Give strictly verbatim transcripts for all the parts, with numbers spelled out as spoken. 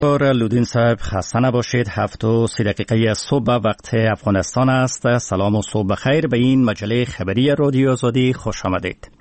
لودین صاحب خسته نباشید. هفت و سی دقیقه صبح وقت افغانستان است. سلام و صبح بخیر به این مجله خبری رادیو آزادی خوش آمدید.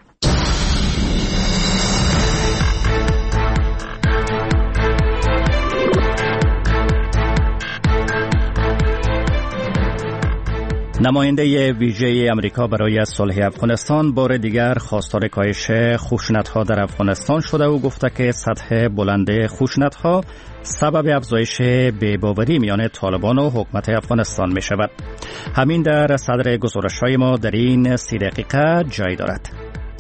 نماینده ویژه امریکا برای صلح افغانستان بار دیگر خواستار کاهش خشونت‌ها در افغانستان شده و گفته که سطح بلند خشونت‌ها سبب افزایش بی‌باوری میان طالبان و حکومت افغانستان می شود. همین در صدر گزارش‌های ما در این سی دقیقه جای دارد.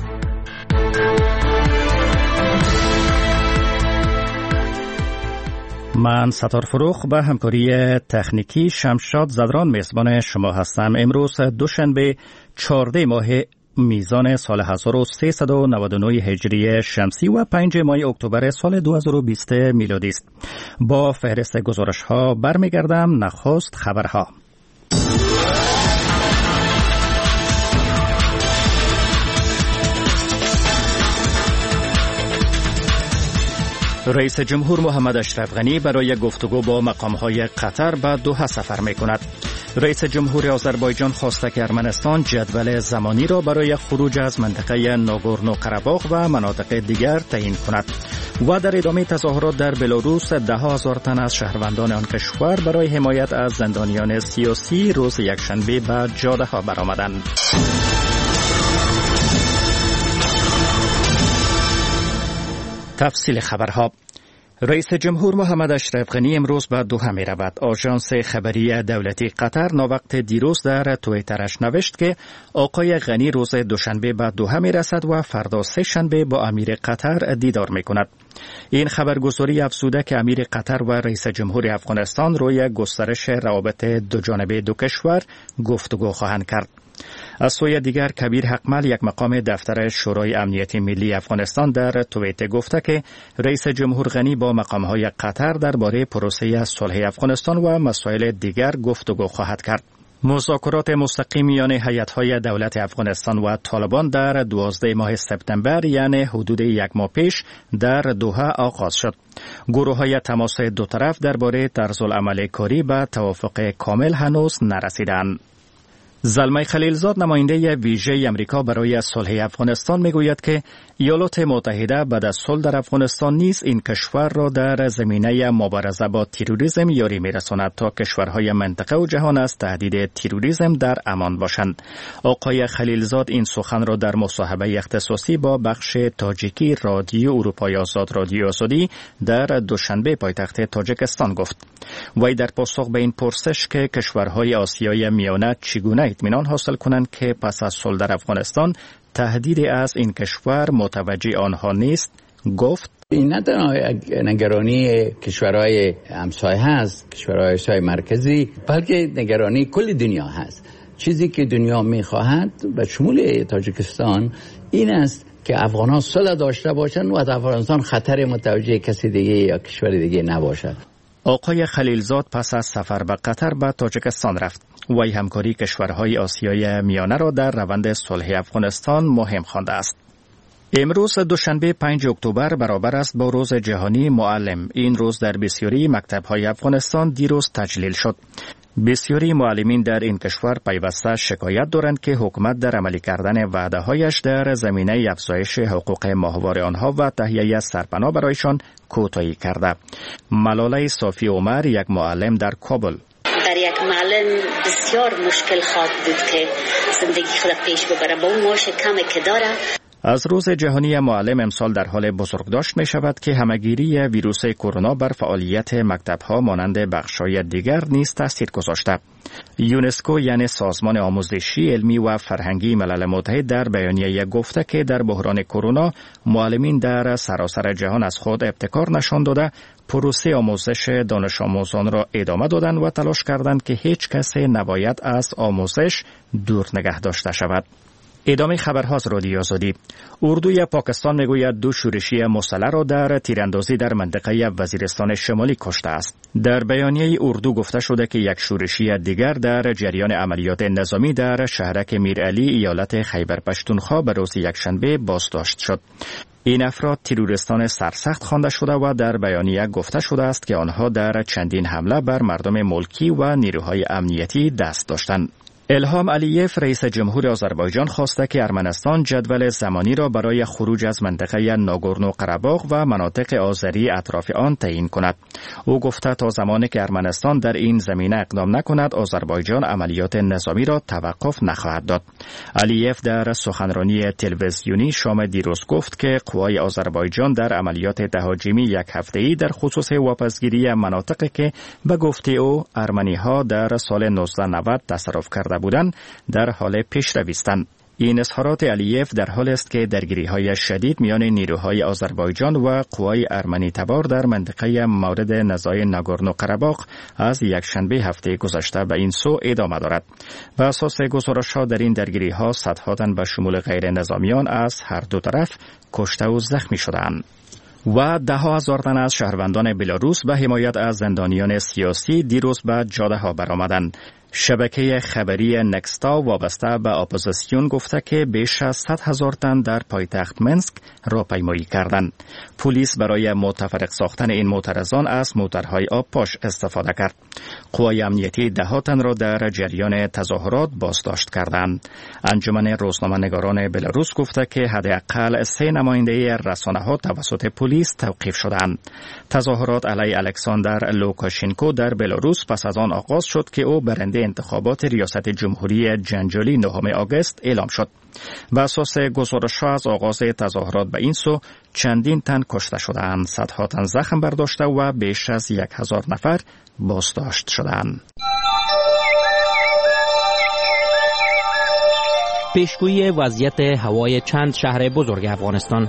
من ستار فروخ به همکاری تکنیکی شمشاد زدران میزبان شما هستم. امروز دوشنبه چهاردهم ماه میزان سال هزار و سیصد و نود و نه هجری شمسی و پنجم ماه اکتبر سال دو هزار و بیست میلادی است. با فهرست گزارش ها برمیگردم. نخست خبرها. رئیس جمهور محمد اشرف غنی برای گفتگو با مقام‌های قطر به دوحه سفر می‌کند. رئیس جمهور آذربایجان خواسته که ارمنستان جدول زمانی را برای خروج از منطقه ناگورنو قره‌باغ و مناطق دیگر تعیین کند. و در ادامه تظاهرات در بلاروس ده هزار تن از شهروندان آن کشور برای حمایت از زندانیان سیاسی روز یکشنبه به جاده‌ها برآمدند. تفصیل خبرها. رئیس جمهور محمد اشرف غنی امروز به دوحه می رود. آژانس خبری دولتی قطر ناوقت دیروز در توییترش نوشت که آقای غنی روز دوشنبه به دوحه می رسد و فردا سه شنبه با امیر قطر دیدار می کند. این خبرگزاری افزوده که امیر قطر و رئیس جمهور افغانستان روی گسترش روابط دو جانبه دو کشور گفتگو خواهند کرد. از سوی دیگر کبیر حقمل یک مقام دفتر شورای امنیت ملی افغانستان در توییت گفته که رئیس جمهور غنی با مقام‌های قطر درباره پروسه صلح افغانستان و مسائل دیگر گفتگو خواهد کرد. مذاکرات مستقیم میان هیئت‌های دولت افغانستان و طالبان در دوازده ماه سپتامبر یعنی حدود یک ماه پیش در دوحه آغاز شد. گروه‌های تماس دو طرف درباره طرزالعمل کاری به توافق کامل هنوز نرسیدند. زلمه خلیلزاد نماینده ویژه امریکا برای صلح افغانستان میگوید که ایالات متحده بعد از صلح در افغانستان نیز این کشور را در زمینه مبارزه با تروریسم یاری میرساند تا کشورهای منطقه و جهان از تهدید تروریسم در امان باشند. آقای خلیلزاد این سخن را در مصاحبه اختصاصی با بخش تاجیکی رادیو اروپای آزاد رادیو آزادی در دوشنبه پایتخت تاجیکستان گفت. وی در پاسخ به این پرسش که کشورهای آسیای میانه چگونه اطمینان حاصل کنند که پس از صلح در افغانستان تهدیدی از این کشور متوجه آنها نیست، گفت این نه تنها نگرانی کشورهای همسایه هست، کشورهای آسیای مرکزی، بلکه نگرانی کل دنیا هست. چیزی که دنیا میخواهد به شمول تاجیکستان این است که افغانان صلح داشته باشند و از افغانستان خطر متوجه کسی دیگه یا کشور دیگه نباشد. آقای خلیلزاد پس از سفر به قطر به تاجیکستان رفت. وی همکاری کشورهای آسیای میانه را در روند صلح افغانستان مهم خوانده است. امروز دوشنبه پنجم اکتبر برابر است با روز جهانی معلم. این روز در بسیاری مکتب‌های افغانستان دیروز تجلیل شد. بسیاری معلمین در این کشور پیوسته شکایت دارند که حکومت در عملی کردن وعده‌هایش در زمینه افزایش حقوق ماهواره آنها و تهیه سرپناه برایشان کوتاهی کرده. ملاله صافی عمر، یک معلم در کابل: در یک معلم بسیار مشکل خواهد بود که زندگی خود پیش ببره با اون معاش کمی که داره. از روز جهانی معلم امسال در حال بزرگداشت می شود که همگیری ویروس کرونا بر فعالیت مکتب‌ها مانند بخش‌های دیگر نیز تاثیر گذاشته. یونسکو یعنی سازمان آموزشی، علمی و فرهنگی ملل متحد در بیانیه گفته که در بحران کرونا معلمین در سراسر جهان از خود ابتکار نشان داده پروسه آموزش دانش آموزان را ادامه دادند و تلاش کردند که هیچ کسی نباید از آموزش دور نگه داشته شود. ادامه خبرها از رادیو آزادی. اردوی پاکستان میگوید دو شورشی مسلح را در تیراندازی در منطقه وزیرستان شمالی کشته است. در بیانیه اردو گفته شده که یک شورشی دیگر در جریان عملیات نظامی در شهرک میرعلی ایالت خیبر پشتونخوا به روز یکشنبه بازداشت شد. این افراد تروریستان سرسخت خوانده شده و در بیانیه گفته شده است که آنها در چندین حمله بر مردم ملکی و نیروهای امنیتی دست داشتند. الهام علیف رئیس جمهور آذربایجان خواسته که ارمنستان جدول زمانی را برای خروج از منطقه ناگورنو قره‌باغ و مناطق آذری اطراف آن تعیین کند. او گفته تا زمانی که ارمنستان در این زمینه اقدام نکند، آذربایجان عملیات نظامی را توقف نخواهد داد. علیف در سخنرانی تلویزیونی شام دیروز گفت که قوای آذربایجان در عملیات تهاجمی یک هفته‌ای در خصوص واپسگیری مناطقی که به گفته او ارمنی‌ها در سال نوزده نود تصرف کرده بودند در حال پیشروی است. این اظهارات علیف در حال است که درگیری‌های شدید میان نیروهای آذربایجان و قوای ارمنی تبار در منطقه مورد نزاع ناگورنو قره‌باغ از یکشنبه هفته گذشته به این سو ادامه دارد. بر اساس گزارش‌ها در این درگیری‌ها صدها تن به شمول غیر نظامیان از هر دو طرف کشته و زخمی شدند. و ده ها هزار تن از شهروندان بلاروس به حمایت از زندانیان سیاسی دیروز به جاده ها برآمدند. شبکه خبری نکستا وابسته به اپوزیسیون گفته که بیش از صد هزار تن در پایتخت منسک راهپیمایی کردند. پلیس برای متفرق ساختن این معترضان از موترهای آبپاش استفاده کرد. قوای امنیتی ده ها تن را در جریان تظاهرات بازداشت کردند. انجمن روزنامه‌نگاران بلاروس گفته که حداقل سه نماینده رسانه‌ها توسط پلیس توقیف شدند. تظاهرات علیه الکساندر لوکاشنکو در بلاروس پس از آن آغاز شد که او برنده انتخابات ریاست جمهوری جنجالی نهم آگوست اعلام شد. بر اساس گزارش‌ها از آغاز تظاهرات به این سو چندین تن کشته شدند، صدها تن زخم برداشته و بیش از یک هزار نفر بازداشت شدند. پیشگویی وضعیت هوای چند شهر بزرگ افغانستان.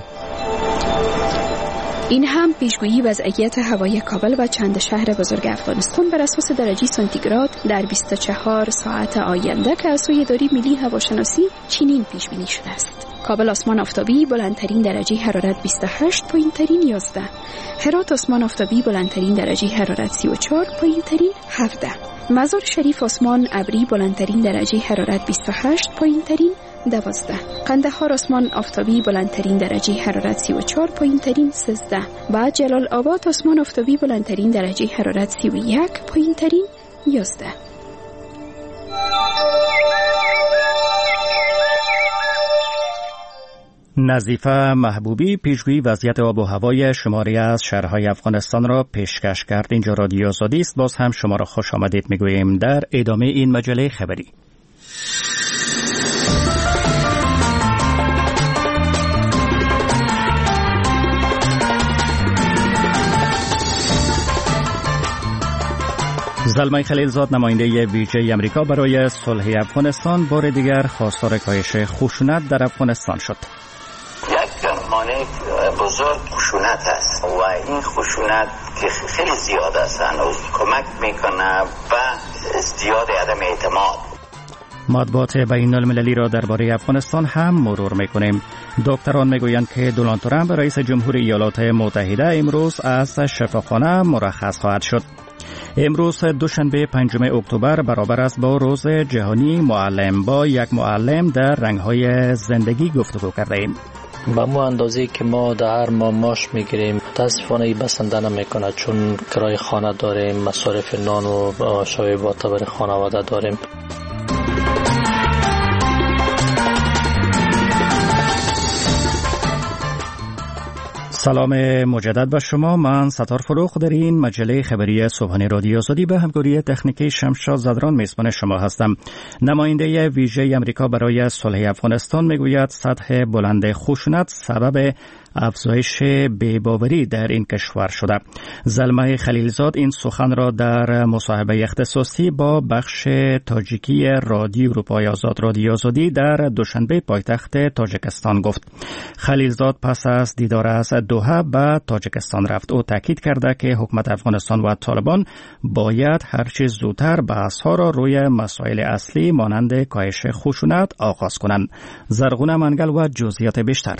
این هم پیشگویی وضعیت هوای کابل و چند شهر بزرگ افغانستان بر اساس درجه سانتیگراد در بیست و چهار ساعت آینده که از سوی اداره ملی هواشناسی چنین پیش بینی شده است. کابل آسمان آفتابی بلندترین درجه حرارت بیست و هشت، پایینترین یازده. هرات آسمان آفتابی بلندترین درجه حرارت سی و چهار، پایینترین هفده. مزار شریف آسمان ابری بلندترین درجه حرارت بیست و هشت، پایینترین دوازده. قندهار آسمان آفتابی بلندترین درجه حرارت سی و چهار، پایینترین سیزده. بعد جلال آباد آسمان آفتابی بلندترین درجه حرارت سی و یک، پایینترین یازده. نظیفه محبوبی پیشگویی وضعیت آب و هوای شماری از شهرهای افغانستان را پیشکش کرد. اینجا رادیو آزادی است. باز هم شما را خوش آمدید میگوییم در ادامه این مجله خبری. زلمه خلیلزاد نماینده ویژه امریکا برای صلح افغانستان بار دیگر خواستار کاهش خشونت در افغانستان شد. یک مانع بزرگ خشونت است و این خشونت که خیلی زیاد است و کمک میکنه به ازدیاد عدم اعتماد. مطبوعات بین المللی را درباره افغانستان هم مرور میکنیم. دکتران میگویند که دونالد ترامپ رئیس جمهور ایالات متحده امروز از شفاخانه مرخص خواهد شد. امروز دوشنبه پنجم اکتبر برابر است با روز جهانی معلم. با یک معلم در رنگ‌های زندگی گفتگو کردیم. به مو اندازه‌ای که ما در هر ماه ماش میگیریم متاسفانه ای بسنده نمیکنه، چون کرایه خانه داریم، مصارف نان و شایبات برای خانواده داریم. سلام مجدد به شما. من ستار فروخ در این مجله خبری صبحانه رادیو آزادی به همکاری تکنیکی شمشاد زدران میزبان شما هستم. نماینده ویژه امریکا برای صلح افغانستان میگوید سطح بلند خشونت سبب افزایش بی‌باوری در این کشور شده. زلمه خلیلزاد این سخن را در مصاحبه اختصاصی با بخش تاجیکی رادیو اروپای آزاد رادیو آزادی در دوشنبه پایتخت تاجیکستان گفت. خلیلزاد پس از دیدار از دوحه به تاجیکستان رفت. او تاکید کرده که حکومت افغانستان و طالبان باید هرچه زودتر بحث‌ها را روی مسائل اصلی مانند کاهش خشونت آغاز کنند. زرغونه منگل و جزئیات بیشتر.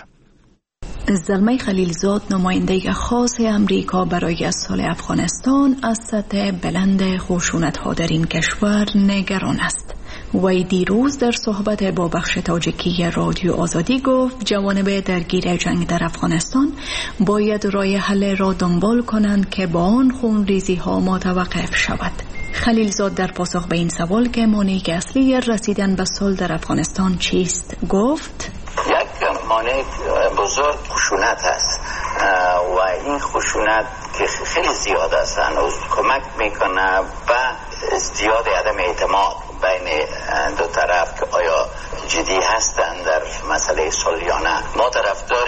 زلمه خلیلزاد نماینده خاص امریکا برای سال افغانستان از سطح بلند خشونت‌ها در این کشور نگران است. وی دیروز در صحبت با بخش تاجیکی رادیو آزادی گفت جوانب درگیر جنگ در افغانستان باید راه حل را دنبال کنند که با آن خونریزی ها متوقف شود. خلیلزاد در پاسخ به این سوال که مانع اصلی رسیدن به صلح در افغانستان چیست گفت: یک مانع بزرگ خشونت است و این خشونت که خیلی زیاد است هنوز کمک میکنه به ازدیاد عدم اعتماد بین دو طرف که آیا جدی هستند در مسئله صلح یا نه. ما طرفدار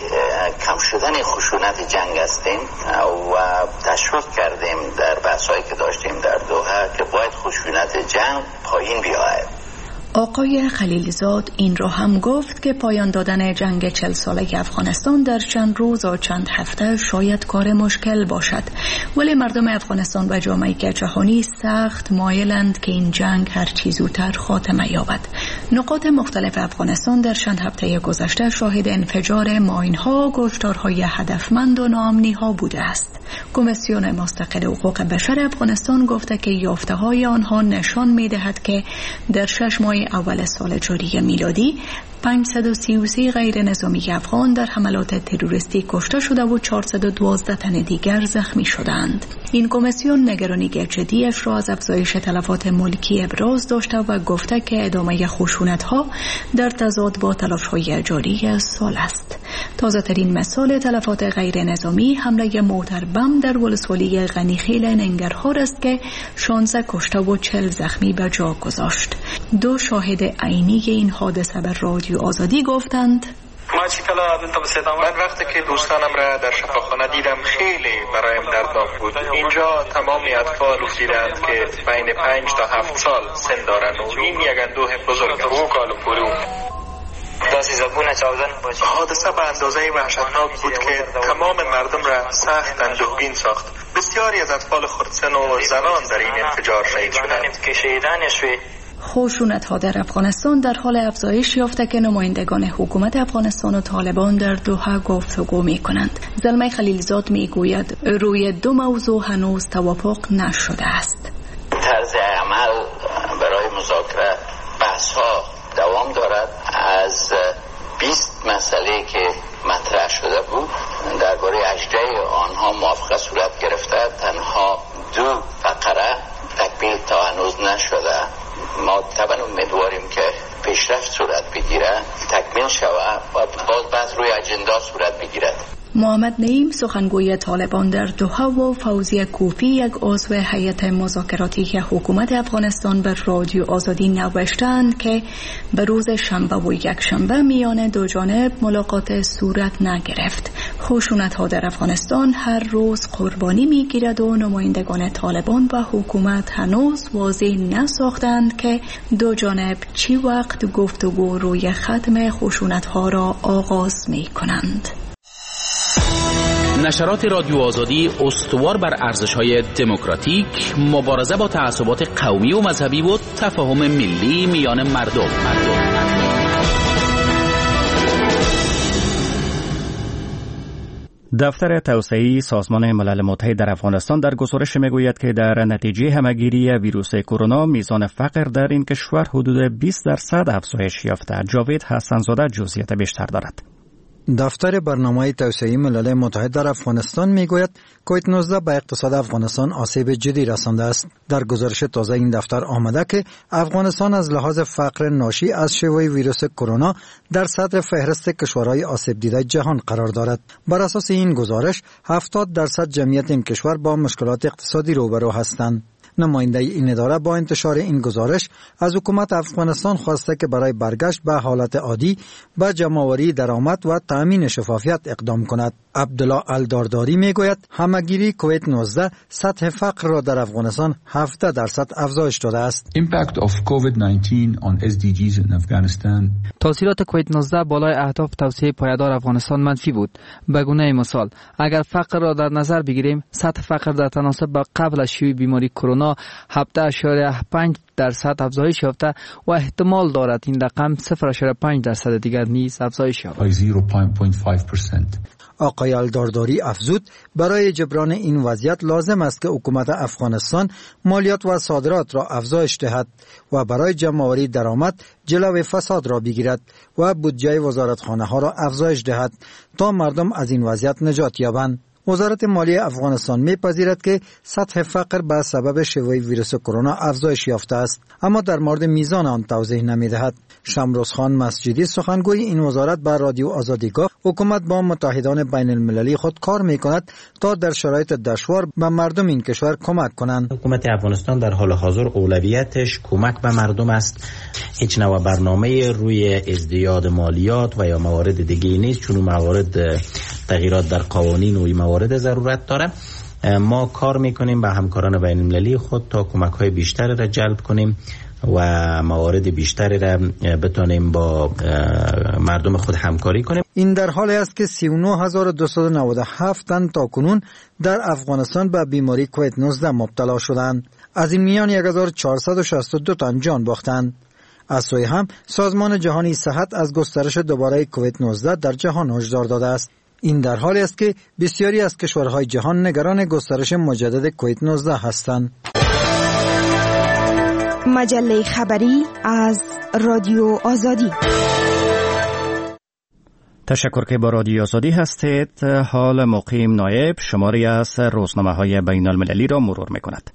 کم شدن خشونت جنگ هستیم و تشویق کردیم در بحثایی که داشتیم در دوحه که باید خشونت جنگ پایین بیاید. آقای خلیلزاد این را هم گفت که پایان دادن جنگ چل ساله افغانستان در چند روز و چند هفته شاید کار مشکل باشد، ولی مردم افغانستان و جامعه جهانی سخت مایلند که این جنگ هر چه زودتر خاتمه یابد. نقاط مختلف افغانستان در چند هفته گذشته شاهد انفجار ماین‌ها، کشتارهای هدفمند و ناامنی‌ها بوده است. کمیسیون مستقل حقوق بشر افغانستان گفته که یافته‌های آنها نشان می‌دهد که در شش ماه اول سال جاری میلادی پانصد و سی و سه غیر نظامی افغان در حملات تروریستی کشته شده و چهارصد و دوازده تن دیگر زخمی شدند. این کمیسیون نگرانی جدیش را از افزایش تلفات ملکی ابراز داشته و گفته که ادامه خشونت‌ها در تضاد با تلاش‌های جاری سال است. تازه ترین مثال تلفات غیر نظامی حمله موتر بم در ولسوالی غنیخیل ننگرهار است که شانزده کشته و چهل زخمی به جا گذاشت. دو شاهد عینی این حادثه به رادیو آزادی گفتند: ما چی کلا من وقتی که دوستانم را در شفاخانه دیدم خیلی برایم دردناک بود. اینجا تمامی اطفال دیدند که بین پنج تا هفت سال سن دارند و این یک اندوه بزرگ است. حادثه به اندازه وحشتناک بود که تمام مردم را سخت اندوهگین ساخت. بسیاری از اطفال خردسن و زنان در این انفجار شهید شدند. خشونت‌ها در افغانستان در حال افزایش یافته که نمایندگان حکومت افغانستان و طالبان در دوحه گفتگو می‌کنند. زلمه خلیلزاد می‌گوید روی دو موضوع هنوز توافق نشده است. طرز عمل برای مذاکره بحث‌ها دوام دارد. از بیست مسئله که مطرح شده بود درباره اجزای آنها موافقه صورت گرفته، تنها دو فقره تکمیل تا هنوز نشده. ما طبعا امیدواریم که پیشرفت صورت بگیره، تکمیل شود و باز بعد روی اجندا صورت بگیرد. محمد نعیم سخنگوی طالبان در دوحه و فوزی کوفی یک عضو هیئت مذاکراتی حکومت افغانستان به رادیو آزادی نوشتند که به روز شنبه و یک شنبه میان دو جانب ملاقات صورت نگرفت. خشونت‌ها در افغانستان هر روز قربانی میگیرد و نمایندگان طالبان و حکومت هنوز واضح نساختند که دو جانب چی وقت گفتگو روی ختم خشونت‌ها را آغاز می‌کنند. نشرات رادیو آزادی استوار بر ارزش‌های دموکراتیک، مبارزه با تعصبات قومی و مذهبی و تفاهم ملی میان مردم. مردم. دفتر توسعه‌ای سازمان ملل متحد در افغانستان در گزارش میگوید که در نتیجه همهگیری ویروس کرونا میزان فقر در این کشور حدود بیست درصد افزایش یافته. جاوید حسن‌زاده جزئیات بیشتر دارد. دفتر برنامه توسعه ملل متحد در افغانستان میگوید کووید نوزده به اقتصاد افغانستان آسیب جدی رسانده است. در گزارش تازه این دفتر آمده که افغانستان از لحاظ فقر ناشی از شیوع ویروس کرونا در صدر فهرست کشورهای آسیب دیده جهان قرار دارد. بر اساس این گزارش هفتاد درصد جمعیت این کشور با مشکلات اقتصادی روبرو هستند. نماینده این اداره با انتشار این گزارش از حکومت افغانستان خواسته که برای برگشت به حالت عادی به جمع‌آوری درآمد و تأمین شفافیت اقدام کند. عبدالله الدارداری میگوید همگیری کووید نوزده سطح فقر را در افغانستان هفده درصد افزایش داده است. Impact of کووید نوزده on اس دی جیز in Afghanistan. تاثیرات کووید نوزده بالای اهداف توسعه پایدار افغانستان منفی بود. به گونه مثال اگر فقر را در نظر بگیریم سطح فقر در تناسب با قبل از شیوع بیماری کرونا هفده اشاره پنج درصد افزایش یافته و احتمال دارد این رقم صفر اشاره پنج درصد دیگر نیز افزایش یابد. صفر ممیز پنج درصد. آقای الدارداری افزود برای جبران این وضعیت لازم است که حکومت افغانستان مالیات و صادرات را افزایش دهد و برای جمع‌آوری درآمد جلوی فساد را بگیرد و بودجه وزارتخانه ها را افزایش دهد تا مردم از این وضعیت نجات یابند. وزارت مالیه افغانستان می‌پذیرد که سطح فقر به سبب شیوع ویروس کرونا افزایش یافته است، اما در مورد میزان آن توضیح نمی‌دهد. شمروز خان مسجدی سخنگوی این وزارت به رادیو آزادی گفت حکومت با متحدان بین المللی خود کار می‌کند تا در شرایط دشوار به مردم این کشور کمک کنند. حکومت افغانستان در حال حاضر اولویتش کمک به مردم است. هیچ نوع برنامه روی ازدیاد مالیات و یا موارد دیگه نیست، چون موارد تغییرات در قوانین و موارد ضرورت داره. ما کار میکنیم با همکاران بین المللی خود تا کمک های بیشتری را جلب کنیم و موارد بیشتری را بتونیم با مردم خود همکاری کنیم. این در حالی است که سی و نه هزار و دویست و نود و هفت تن تا کنون در افغانستان به بیماری کووید نوزده مبتلا شدند. از این میان یک هزار و چهارصد و شصت و دو تن جان باختند. از سوی هم سازمان جهانی صحت از گسترش دوباره کووید نوزده در جهان هشدار داده است. این در حالی است که بسیاری از کشورهای جهان نگران گسترش مجدد کووید نوزده هستند. مجله خبری از رادیو آزادی. تشکر که با رادیو آزادی هستید. حال مقیم نایب شماری از روزنامه‌های بین المللی را مرور می‌کند.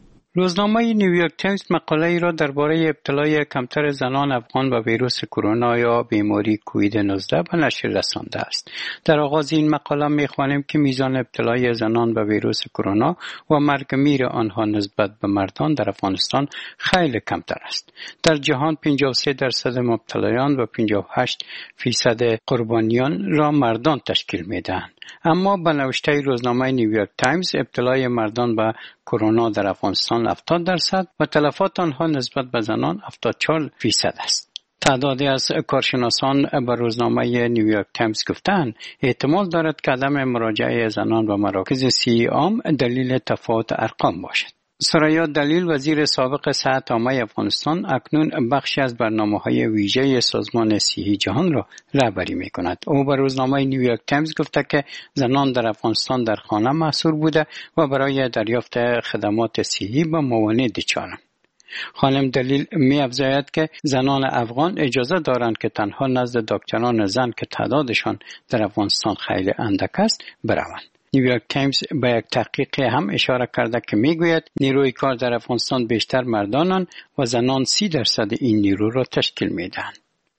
روزنامه نیویورک تایمز مقاله ای را درباره ابتلای کمتر زنان افغان به ویروس کرونا یا بیماری کووید نوزده به نشر رسانده است. در آغاز این مقاله می‌خوانیم که میزان ابتلای زنان به ویروس کرونا و مرگ میر آنها نسبت به مردان در افغانستان خیلی کمتر است. در جهان پنجاه و سه درصد مبتلایان و پنجاه و هشت فیصد قربانیان را مردان تشکیل می‌دهند. اما به نوشته روزنامه نیویورک تایمز ابتلای مردان به کرونا در افغانستان هفتاد درصد و تلفات آنها نسبت به زنان هفتاد و چهار فیصد است. تعدادی از کارشناسان به روزنامه نیویورک تایمز گفتند احتمال دارد که عدم مراجعه زنان به مراکز صحی عام دلیل تفاوت ارقام باشد. سریا دلیل وزیر سابق صحت عامه افغانستان اکنون بخشی از برنامه‌های ویژه سازمان صحی جهان را رهبری می‌کند. او به روزنامه نیویورک تایمز گفته که زنان در افغانستان در خانه محصور بوده و برای دریافت خدمات صحی به موانع دچارند. خانم دلیل می‌افزاید که زنان افغان اجازه دارند که تنها نزد دکتران زن که تعدادشان در افغانستان خیلی اندک است بروند. نیویورک تایمز به یک تحقیق هم اشاره کرده که میگوید نیروی کار در افغانستان بیشتر مردانند و زنان سی درصد این نیرو را تشکیل میدهند.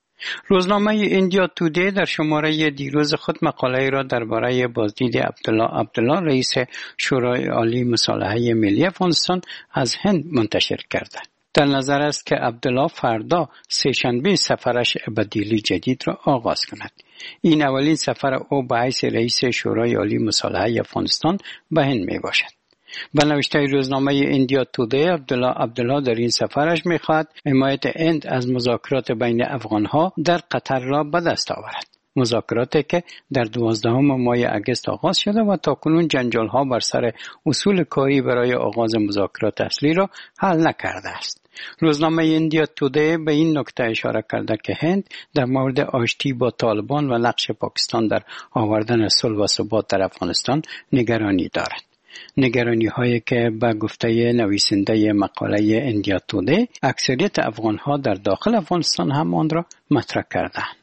روزنامه ایندیا تودی در شماره دیروز خود مقاله را درباره بازدید عبدالله عبدالله رئیس شورای عالی مصالحه ملی افغانستان از هند منتشر کرده. در نظر است که عبدالله فردا سه‌شنبه سفرش به دیلی جدید را آغاز کند. این اولین سفر او به حیث رئیس شورای عالی مصالحه افغانستان به هند می باشد. به نوشته روزنامه ایندیا تودی عبدالله عبدالله در این سفرش می خواهد حمایت هند از مذاکرات بین افغانها در قطر را به دست آورد. مذاکراتی که در دوازدهم ماه اگست آغاز شده و تاکنون جنجال‌ها بر سر اصول کاری برای آغاز مذاکرات اصلی را حل نکرده است. روزنامه ایندیا تودی به این نکته اشاره کرده که هند در مورد آشتی با طالبان و نقش پاکستان در آوردن صلح و ثبات در افغانستان نگرانی دارد. نگرانی هایی که به گفته نویسنده مقاله ایندیا تودی اکثریت افغان ها در داخل افغانستان هم آن را مطرح کردند.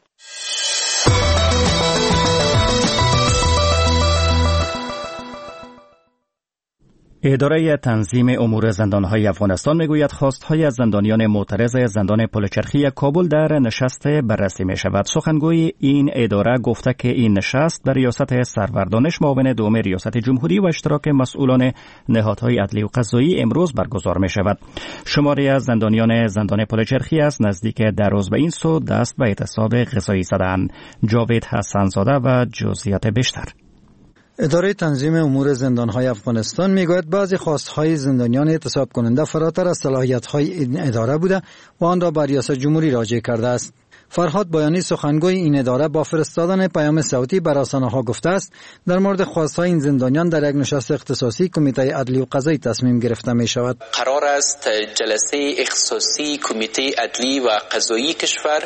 اداره تنظیم امور زندانهای افغانستان میگوید خواستهای از زندانیان معترض زندان پلچرخی کابل در نشست بررسی می شود. سخنگوی این اداره گفته که این نشست در ریاست سرور دانش معاون دوم ریاست جمهوری و اشتراک مسئولان نهادهای عدلی و قضایی امروز برگزار می شود. شماری از زندانیان زندان پلچرخی است نزدیک در روز به این سو دست به اعتصاب غذایی زدند. جاوید حسن‌زاده و جزئیات بیشتر. اداره تنظیم امور زندانهای افغانستان میگوید بعضی خواستهای زندانیان اعتصاب کننده فراتر از صلاحیت‌های این اداره بوده و آن را به ریاست جمهوری راجع کرده است. فرهاد بایانی سخنگوی این اداره با فرستادن پیام صوتی بر رسانه‌ها گفته است در مورد خواستهای این زندانیان در یک نشست اختصاصی کمیته عدلی و قضایی تصمیم گرفته می شود. قرار است جلسه اختصاصی کمیته عدلی و قضایی کشور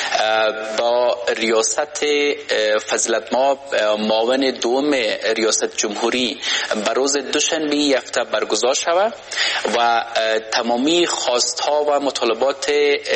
با ریاست فضیلت مآب معاون دوم ریاست جمهوری بر روز دوشنبه هفته برگزار شود و تمامی خواستها و مطالبات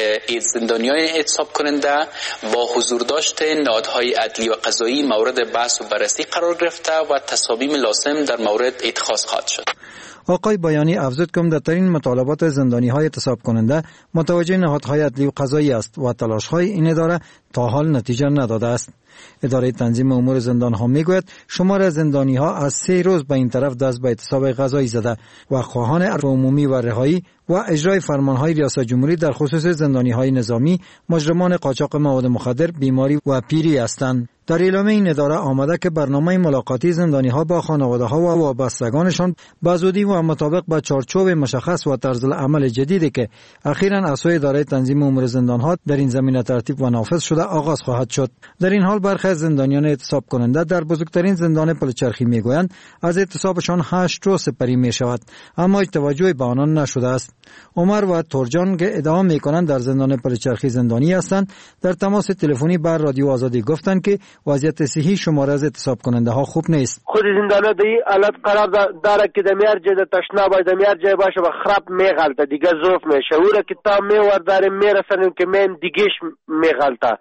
زندانیان اعتصاب کننده با حضور داشت نهادهای عدلی و قضایی مورد بحث و بررسی قرار گرفته و تصامیم لازم در مورد اتخاذ خواهد شد. آقای بایانی افزود که عمده‌ترین مطالبات زندانی‌های اعتصاب کننده متوجه نهادهای عدلی و قضایی است و تلاش‌های این اداره تا حال نتیجه نداده است. اداره تنظیم امور زندان‌ها میگوید شمار از زندانی‌ها از سه روز به این طرف دست به اعتصاب غذایی زده و خواهان عفو عمومی و رهایی و اجرای فرمان‌های ریاست جمهوری در خصوص زندانی‌های نظامی، مجرمان قاچاق مواد مخدر، بیماری و پیری هستند. در اعلامیه این اداره آمده که برنامه ملاقاتی زندانی‌ها با خانواده‌ها و وابستگانشان به زودی و مطابق با چارچوب مشخص و طرز عمل جدیدی که اخیراً از سوی اداره تنظیم امور زندان‌ها در این زمینه ترتیب و نافذ شده آغاز خواهد شد. در این حال برخی از زندانیان اعتصاب کننده در بزرگترین زندان پلچرخی میگویند از اعتصابشان هشت روز سپری می شود اما توجهی به آنان نشده است. عمر و تورجان که ادعا میکنند در زندان پلچرخی زندانی هستند در تماس تلفنی بر رادیو آزادی گفتند که وضعیت صحی شمار از اعتصاب کننده ها خوب نیست. خود زندانه دی حالت قرار داره که دمیار جای تشنا باشه دمیار جای باشه و خراب میغلطه دیگه زوف میشه اوره که تا میور داریم میرسنیم که من دیگهش میغلطه.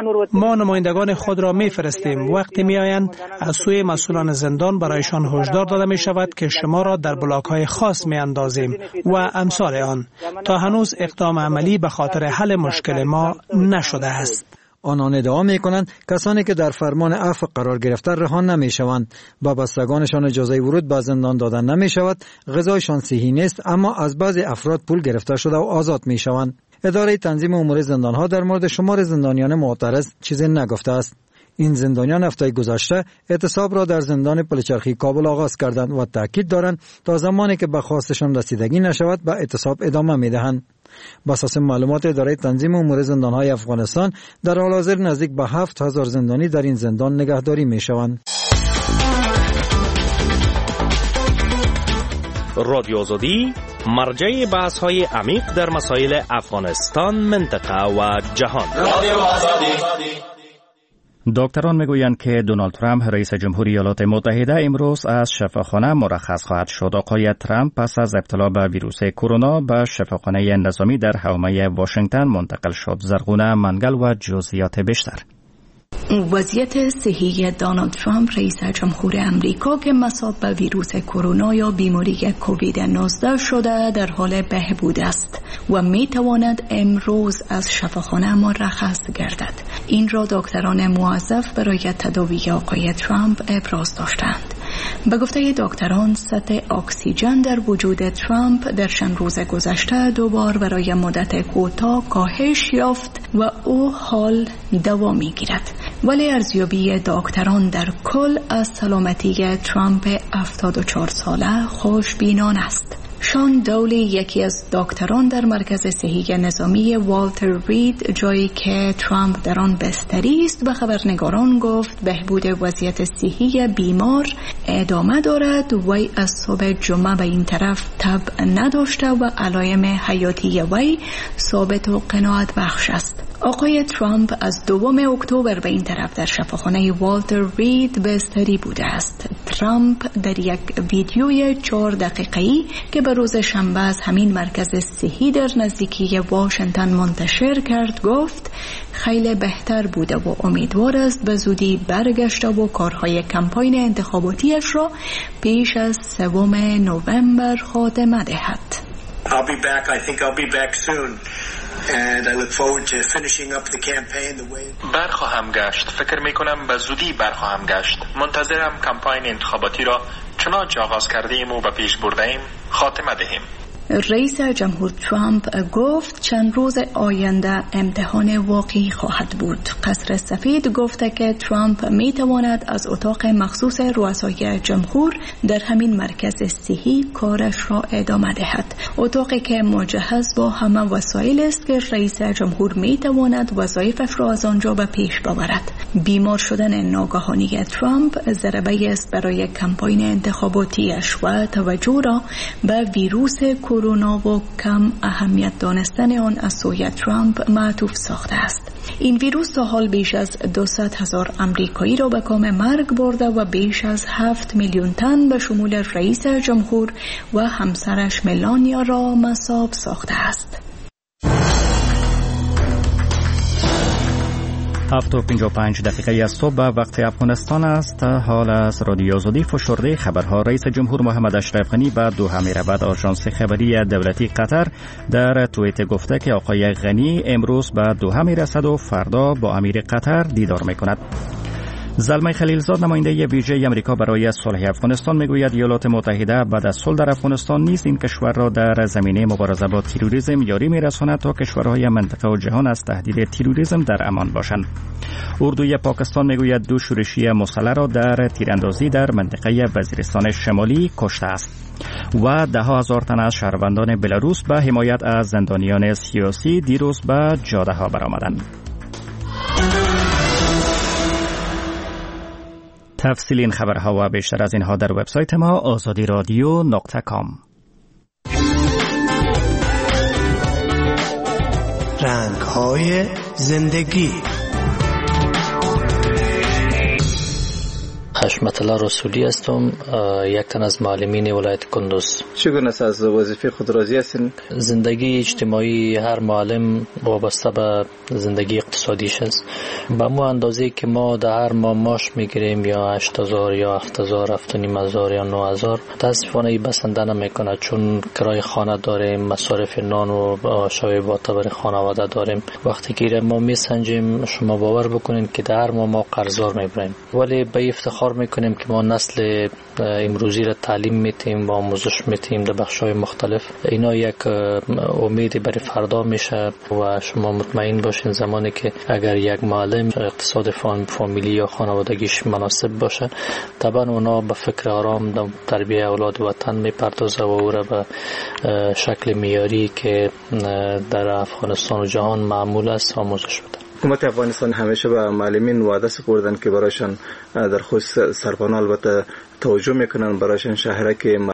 ما نمایندگان خود را میفرستیم وقتی میآیند از سوی مسئولان زندان برایشان هشدار داده می شود که شما را در بلاک های خاص می اندازیم و امثال آن. تا هنوز اقدام عملی به خاطر حل مشکل ما نشده است. آنان ادعا می کنند کسانی که در فرمان عفو قرار گرفته رها نمی شوند. با بستگانشان اجازه ورود به زندان دادن نمی شود. غذایشان صحی نیست اما از بعضی افراد پول گرفته شده و آزاد می شوند. اداره تنظیم امور زندانها در مورد شمار زندانیان معترض چیزی نگفته است. این زندانیان هفته گذشته اعتصاب را در زندان پلچرخی کابل آغاز کردند و تاکید دارند تا زمانی که به خواستشان رسیدگی نشود به اعتصاب ادامه می‌دهند. بر اساس معلومات اداره تنظیم امور زندانهای افغانستان در حال حاضر نزدیک به هفت هزار زندانی در این زندان نگهداری می‌شوند. رادیو آزادی مرجع بحث‌های عمیق در مسائل افغانستان، منطقه و جهان. رادیو آزادی. دکتران میگویند که دونالد ترامپ رئیس جمهوری ایالات متحده امروز از شفاخانه مرخص خواهد شد. آقای ترامپ پس از ابتلا به ویروس کرونا به شفاخانه نظامی در حومه واشنگتن منتقل شد. زرغونه منگل و جزئیات بیشتر. وضعیت صحی دونالد ترامپ رئیس جمهور امریکا که مصاب به ویروس کرونا یا بیماری کووید نوزده شده در حال بهبود است و می تواند امروز از شفاخانه مرخص گردد. این را دکتران موظف برای تداوی آقای ترامپ ابراز داشتند. به گفته دکتران سطح اکسیژن در وجود ترامپ در چند روز گذشته دوبار برای مدت کوتاه کاهش یافت و او حال دوا می‌گیرد. ولی ارزیابی دکتران در کل از سلامتی ترامپ هفتاد و چهار ساله خوشبینانه است. شان دولی یکی از دکتران در مرکز صحی نظامی والتر رید جایی که ترامپ در آن بستری است به خبرنگاران گفت بهبود وضعیت صحی بیمار ادامه دارد. وی از صبح جمعه به این طرف تب نداشته و علائم حیاتی وی ثابت و قناعت بخش است. آقای ترامپ از دوم اکتبر به این طرف در شفاخانه والتر رید بستری بوده است. ترامپ در یک ویدیوی چهار دقیقه‌ای که به روز شنبه از همین مرکز صحی در نزدیکی واشنگتن منتشر کرد گفت خیلی بهتر بوده و امیدوار است به زودی برگشته و کارهای کمپاین انتخاباتیش را پیش از سوم نوامبر خاتمه دهد. I'll be back. I think I'll be back soon. And I look forward to finishing up the campaign the way. برخواهم گشت. فکر میکنم به زودی برخواهم گشت. منتظرم کمپاین انتخاباتی را چنانچه آغاز کرده ایم و به پیش برده ایم خاتمه دهیم. رئیس جمهور ترامپ گفت چند روز آینده امتحان واقعی خواهد بود. قصر سفید گفته که ترامپ می تواند از اتاق مخصوص رؤسای جمهور در همین مرکز صحی کارش را ادامه دهد. اتاقی که مجهز با همه وسایل است که رئیس جمهور می تواند وظایفش را از آنجا به پیش ببرد. بیمار شدن ناگهانی ترامپ ضربه است برای کمپاین انتخاباتیش و توجه را به ویروس کرونا و کم اهمیت دانستن آن از سوی ترامپ معطوف ساخته است. این ویروس تا حال بیش از دویست هزار امریکایی را به کام مرگ برده و بیش از هفت میلیون تن به شمول رئیس جمهور و همسرش ملانیا را مصاب ساخته است. هفت و پنجاه و پنج دقیقه از صبح وقت افغانستان است. حال از رادیو آزادی فشرده خبرها. رئیس جمهور محمد اشرف غنی به دوحه می‌رود. آژانس خبری دولتی قطر در توییت گفته که آقای غنی امروز به دوحه می‌رسد و فردا با امیر قطر دیدار می‌کند. زلمه خلیلزاد نماینده ویژه آمریکا برای صلح افغانستان میگوید ایالات متحده بعد از صلح در افغانستان نیز این کشور را در زمینه مبارزه با تروریسم یاری میرساند تا کشورهای منطقه و جهان از تهدید تروریسم در امان باشند. اردوی پاکستان میگوید دو شورشی مسلح را در تیراندازی در منطقه وزیرستان شمالی کشته است و ده ها هزار تن از شهروندان بلاروس به حمایت از زندانیان سیاسی دیروز به جاده ها برآمدند. تفصیل این خبرها و بیشتر از اینها در وبسایت ما آزادی رادیو نقطه کام. رنگ‌های زندگی. حشمت الله رسولی هستم، یک تن از معلمین ولایت کندوز. چگونه از وظیفه خود راضی هستین؟ زندگی اجتماعی هر معلم وابسته به زندگی اقتصادیش است. به مو اندازه که ما در هر ماه معاش میگیریم یا هشت هزار یا هفت هزار، هفت و نیم هزار یا نه هزار، متاسفانه بسنده نمیکنه، چون کرای خانه داریم، مصارف نان و شوی معتبر خانواده داریم. وقتی که ما میسنجیم، شما باور بکنین که در هر ماه ما قرضدار میبریم، ولی به افتخار میکنیم که ما نسل امروزی را تعلیم میتیم و آموزش میتیم در بخش‌های مختلف. اینا یک امیدی برای فردا میشه و شما مطمئن باشین زمانی که اگر یک معلم اقتصاد فامیلی یا خانوادگیش مناسب باشه، طبعا اونا به فکر آرام در تربیت اولاد وطن میپردازه و او را به شکل معیاری که در افغانستان و جهان معمول است آموزش بده. حکومت افغانستان همیشه به معلمین وعده سپردن که برایشان در خصوص سرپناه البته توجه میکنن، برایشان شهرک